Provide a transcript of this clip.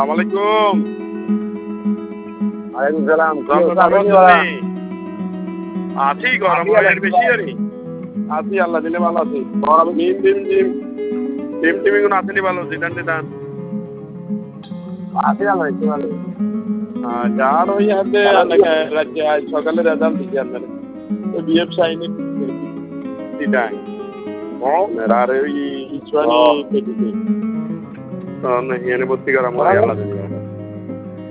সালাম আলাইকুম। ওয়ালাইকুম সালাম। আছি গরম এর বেশি আরে আছি আল্লাহ দিলে ভালো আছি। গরম টিম গুলো আসেনি ভালো জিদান আছি আল্লাহ একটু ভালো। যার ওই হাতে রাজ্যে আজ সকালে রেজাল্ট দিচ্ছে আপনার বিএফ সাইনে দিদাই আর ওই ইসওয়ানি পেটিতে তো না হিয়ানে ভর্তি করা আমার আল্লাহ